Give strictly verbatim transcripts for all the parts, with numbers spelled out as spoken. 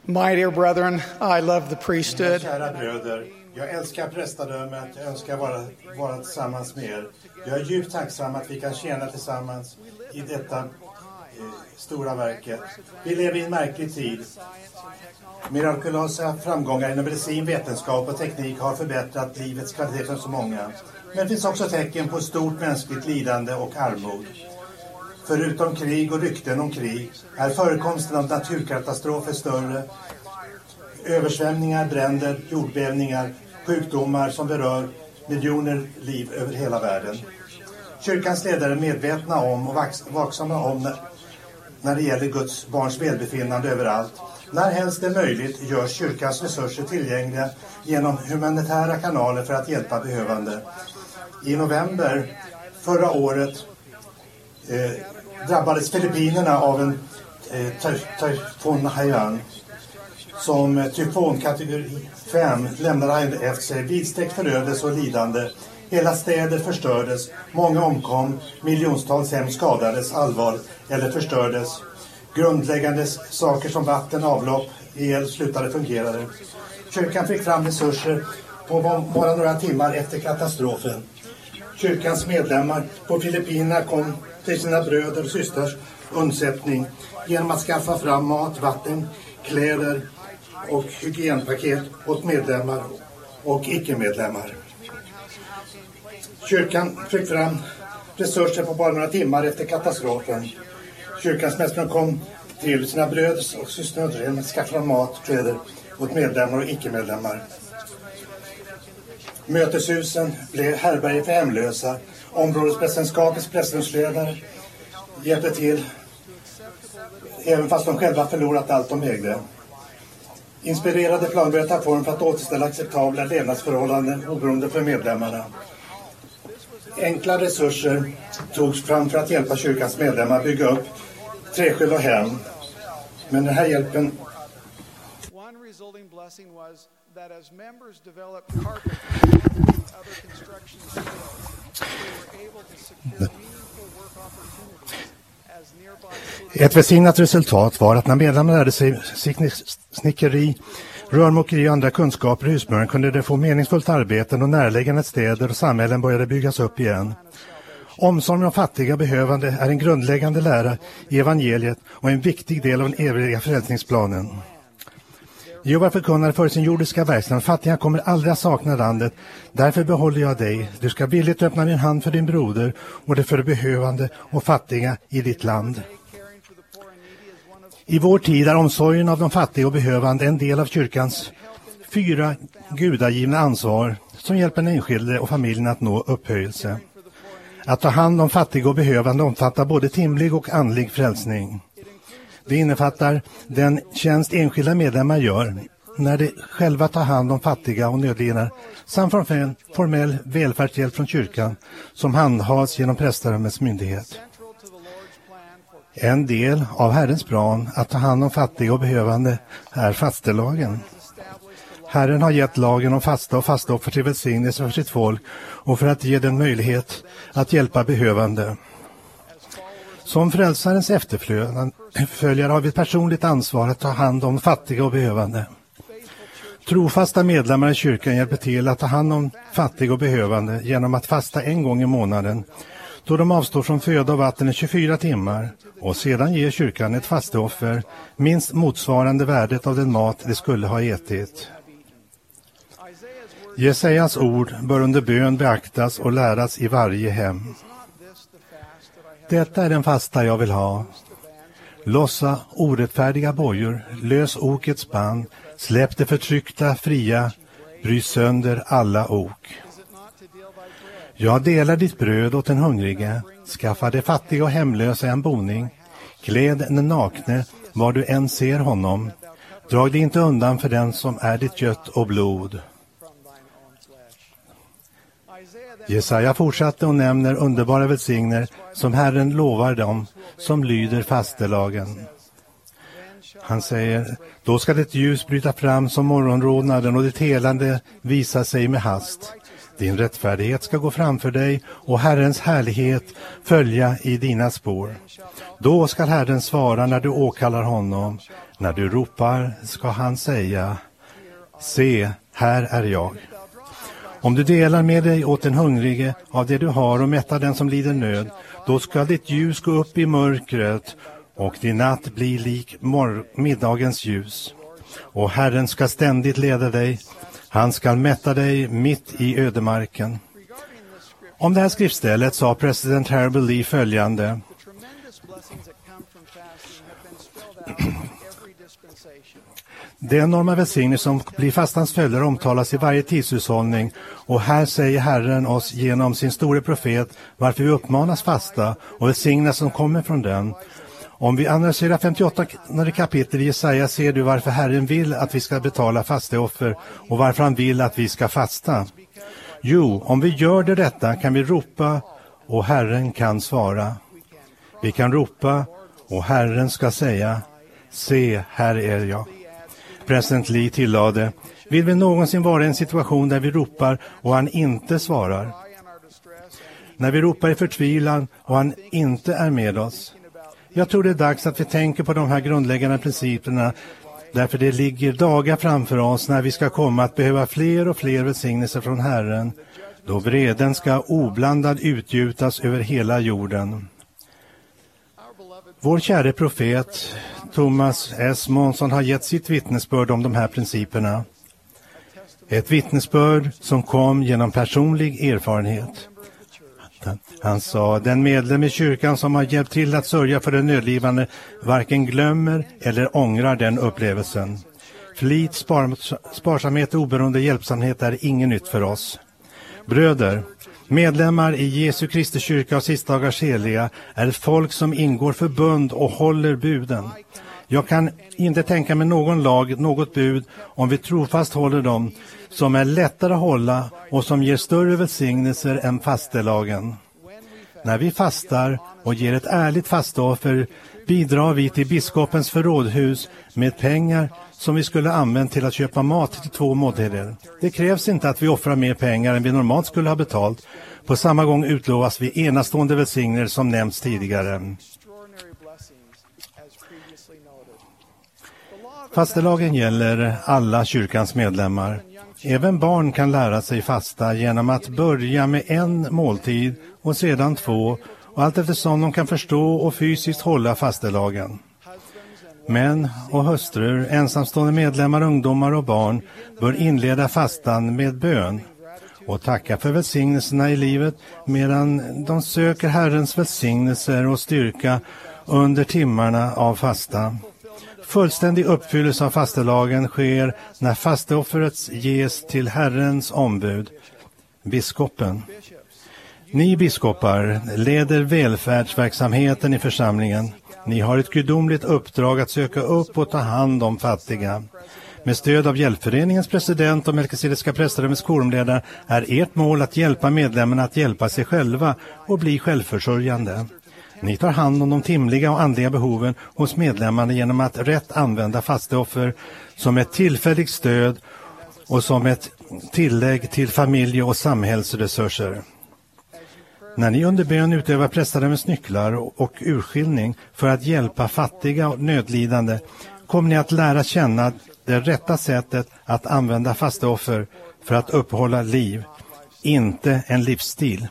My dear brethren, I love the priesthood. Kära bröder, jag älskar prästadömet, jag önskar vara, vara tillsammans med er. Jag är djupt tacksam att vi kan tjäna tillsammans i detta eh, stora verket. Vi lever i en märklig tid. Mirakulösa framgångar inom medicin, vetenskap och teknik har förbättrat livets kvalitet för så många. Men det finns också tecken på stort mänskligt lidande och armod. Förutom krig och rykten om krig är förekomsten av naturkatastrofer större. Översvämningar, bränder, jordbävningar, sjukdomar som berör miljoner liv över hela världen. Kyrkans ledare är medvetna om och vaksamma om när, när det gäller Guds barns välbefinnande överallt. När helst det är möjligt görs kyrkans resurser tillgängliga genom humanitära kanaler för att hjälpa behövande. I november förra året eh, drabbades Filippinerna av en eh, tyfon Haiyan som tyfon kategori fem lämnade efter sig vidsträckt förödelse och lidande. Hela städer förstördes, många omkom, miljontals hem skadades allvarligt eller förstördes. Grundläggande saker som vatten, avlopp, el slutade fungera. Kyrkan fick fram resurser på bara några timmar efter katastrofen. Kyrkans medlemmar på Filippinerna kom till sina bröder och systrars undsättning genom att skaffa fram mat, vatten, kläder och hygienpaket åt medlemmar och icke-medlemmar. Kyrkan fick fram resurser på bara några timmar efter katastrofen. Kyrkans mästare kom till sina bröders och systrars hem att skaffa fram mat, kläder åt medlemmar och icke-medlemmar. Möteshusen blev härbärge för hemlösa. Områdespräsidentskapets presidentsledare hjälpte till även fast de själva förlorat allt de ägde. Inspirerade planbröta form för att återställa acceptabla levnadsförhållanden oberoende för medlemmarna. Enkla resurser togs fram för att hjälpa kyrkans medlemmar bygga upp träskydd och hem. Men den här hjälpen that as members developed carpentry and other construction skills, they were able to secure meaningful work opportunities as nearby cities. Ett välsignat resultat var att när medlemmarna lärde sig snickeri, rörmokeri och andra kunskaper i husmören kunde de få meningsfullt arbeten och närliggande städer och samhällen började byggas upp igen. Omsorgen om fattiga behövande är en grundläggande lära i evangeliet och en viktig del av den eviga frälsningsplanen. Jehova förkunnar för sin jordiska verksamhet: fattiga kommer aldrig att sakna landet. Därför behåller jag dig. Du ska villigt öppna din hand för din broder och det för de behövande och fattiga i ditt land. I vår tid är omsorgen av de fattiga och behövande en del av kyrkans fyra gudagivna ansvar som hjälper den enskilde och familjen att nå upphöjelse. Att ta hand om fattiga och behövande omfattar både timlig och andlig frälsning. Det innefattar den tjänst enskilda medlemmar gör när de själva tar hand om fattiga och nödlidande samt från en formell välfärdshjälp från kyrkan som handhas genom prästadömets myndighet. En del av Herrens plan att ta hand om fattiga och behövande är fastelagen. Herren har gett lagen om fasta och fastoffer till välsignelse för sitt folk och för att ge den möjlighet att hjälpa behövande. Som frälsarens efterföljare har vi ett personligt ansvar att ta hand om fattiga och behövande. Trofasta medlemmar i kyrkan hjälper till att ta hand om fattiga och behövande genom att fasta en gång i månaden, då de avstår från föda och vatten i tjugofyra timmar, och sedan ger kyrkan ett fasteoffer minst motsvarande värdet av den mat de skulle ha ätit. Jesajas ord bör under bön beaktas och läras i varje hem. Detta är den fasta jag vill ha. Lossa orättfärdiga bojor, lös okets band, släpp det förtryckta fria, bry sönder alla ok. Jag delar ditt bröd åt den hungrige, skaffa de fattiga och hemlösa en boning, kläd den nakne var du än ser honom, drag dig inte undan för den som är ditt kött och blod. Jesaja fortsatte och nämner underbara välsigner som Herren lovar dem som lyder fastelagen. Han säger: då ska det ljus bryta fram som morgonrodnaden och det helande visa sig med hast. Din rättfärdighet ska gå framför dig och Herrens härlighet följa i dina spår. Då ska Herren svara när du åkallar honom. När du ropar ska han säga: se, här är jag. Om du delar med dig åt den hungrige av det du har och mättar den som lider nöd, då ska ditt ljus gå upp i mörkret och din natt bli lik mor- middagens ljus. Och Herren ska ständigt leda dig, han ska mätta dig mitt i ödemarken. Om det här skriftstället sa president Herbert Lee följande: de enorma välsignelser som blir fastans följder omtalas i varje tidshushållning, och här säger Herren oss genom sin store profet varför vi uppmanas fasta och välsignas som kommer från den. Om vi analyserar femtioåtta kapitel i Jesaja ser du varför Herren vill att vi ska betala fasteoffer och varför han vill att vi ska fasta. Jo, om vi gör det rätta kan vi ropa och Herren kan svara. Vi kan ropa och Herren ska säga: se, här är jag. President Lee tillade: vill vi någonsin vara i en situation där vi ropar och han inte svarar? När vi ropar i förtvivlan och han inte är med oss? Jag tror det är dags att vi tänker på de här grundläggande principerna, därför det ligger dagar framför oss när vi ska komma att behöva fler och fler välsignelser från Herren, då vreden ska oblandad utgjutas över hela jorden. Vår käre profet Thomas S. Monson har gett sitt vittnesbörd om de här principerna. Ett vittnesbörd som kom genom personlig erfarenhet. Han sa: den medlem i kyrkan som har hjälpt till att sörja för den nödlidande varken glömmer eller ångrar den upplevelsen. Flit, spar, sparsamhet och oberoende hjälpsamhet är inget nytt för oss. Bröder, medlemmar i Jesu Kristi kyrka och sistdagars heliga är ett folk som ingår förbund och håller buden. Jag kan inte tänka mig någon lag, något bud, om vi trofast håller dem, som är lättare att hålla och som ger större välsignelser än fastelagen. När vi fastar och ger ett ärligt fastoffer bidrar vi till biskopens förrådhus med pengar som vi skulle använt till att köpa mat till två måltider. Det krävs inte att vi offrar mer pengar än vi normalt skulle ha betalt. På samma gång utlovas vi enastående välsignelser som nämnts tidigare. Fastelagen gäller alla kyrkans medlemmar. Även barn kan lära sig fasta genom att börja med en måltid och sedan två, och allt eftersom de kan förstå och fysiskt hålla fastelagen. Män och hustrur, ensamstående medlemmar, ungdomar och barn bör inleda fastan med bön och tacka för välsignelserna i livet medan de söker Herrens välsignelser och styrka under timmarna av fasta. Fullständig uppfyllelse av fastelagen sker när fasteoffret ges till Herrens ombud, biskopen. Ni biskopar leder välfärdsverksamheten i församlingen. Ni har ett gudomligt uppdrag att söka upp och ta hand om fattiga. Med stöd av Hjälpföreningens president och Melkisedekska prästadömets korumledare är ert mål att hjälpa medlemmarna att hjälpa sig själva och bli självförsörjande. Ni tar hand om de timliga och andliga behoven hos medlemmarna genom att rätt använda fasteoffer som ett tillfälligt stöd och som ett tillägg till familje- och samhällsresurser. När ni under bön utövar prästadömets nycklar och urskiljning för att hjälpa fattiga och nödlidande kommer ni att lära känna det rätta sättet att använda fasteoffer för att uppehålla liv, inte en livsstil.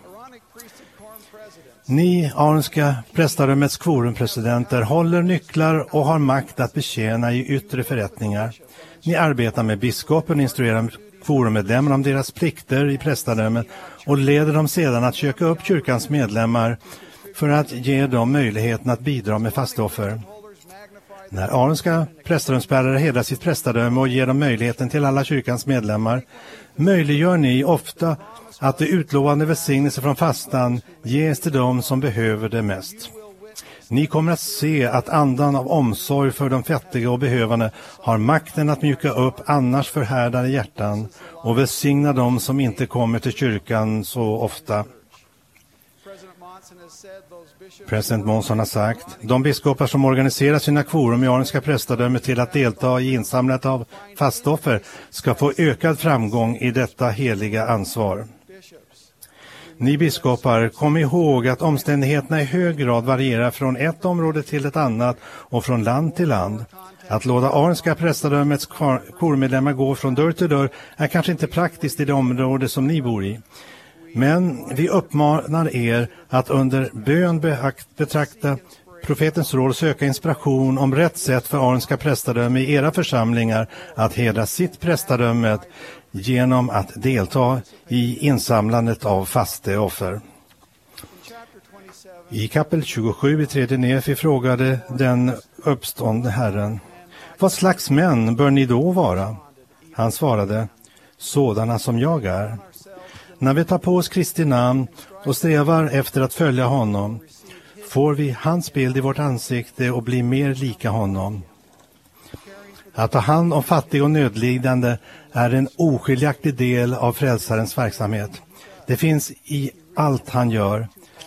Ni aronska prästadömets kvorumpresidenter håller nycklar och har makt att betjäna i yttre förrättningar. Ni arbetar med biskopen och instruerar kvorummedlemmar om deras plikter i prästadömet och leder dem sedan att söka upp kyrkans medlemmar för att ge dem möjligheten att bidra med fastoffer. När aronska prästadömsbärare hedrar sitt prästadöme och ger dem möjligheten till alla kyrkans medlemmar, möjliggör ni ofta att det utlovande välsignelse från fastan ges till dem som behöver det mest. Ni kommer att se att andan av omsorg för de fattiga och behövande har makten att mjuka upp annars förhärdade hjärtan och välsigna dem som inte kommer till kyrkan så ofta. President Monson har sagt: de biskopar som organiserar sina kvorum i aronska prästadömet till att delta i insamlandet av fastoffer ska få ökad framgång i detta heliga ansvar. Ni biskopar, kom ihåg att omständigheterna i hög grad varierar från ett område till ett annat och från land till land. Att låta Arnska prästadömets kormedlemmar gå från dörr till dörr är kanske inte praktiskt i det område som ni bor i. Men vi uppmanar er att under bön betrakta profetens råd och söka inspiration om rätt sätt för Arnska prästadöme i era församlingar att hedra sitt prästadöme genom att delta i insamlandet av fasteoffer. I kapitel tjugosju i tredje Nefi frågade den uppståndne Herren: vad slags män bör ni då vara? Han svarade: sådana som jag är. När vi tar på oss Kristi namn och strävar efter att följa honom, får vi hans bild i vårt ansikte och bli mer lika honom. Att ta hand om fattiga och nödlidande är en oskiljaktig del av frälsarens verksamhet. Det finns i allt han gör.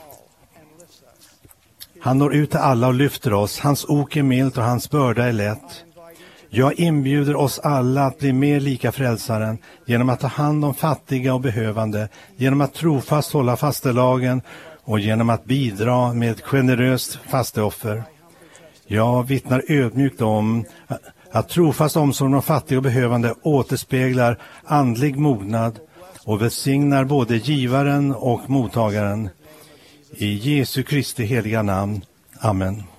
Han når ut till alla och lyfter oss. Hans ok är milt och hans börda är lätt. Jag inbjuder oss alla att bli mer lika frälsaren genom att ta hand om fattiga och behövande, genom att trofast hålla fastelagen och genom att bidra med ett generöst fasteoffer. Jag vittnar ödmjukt om att trofast omsorg om fattiga och behövande återspeglar andlig mognad och välsignar både givaren och mottagaren. I Jesu Kristi heliga namn. Amen.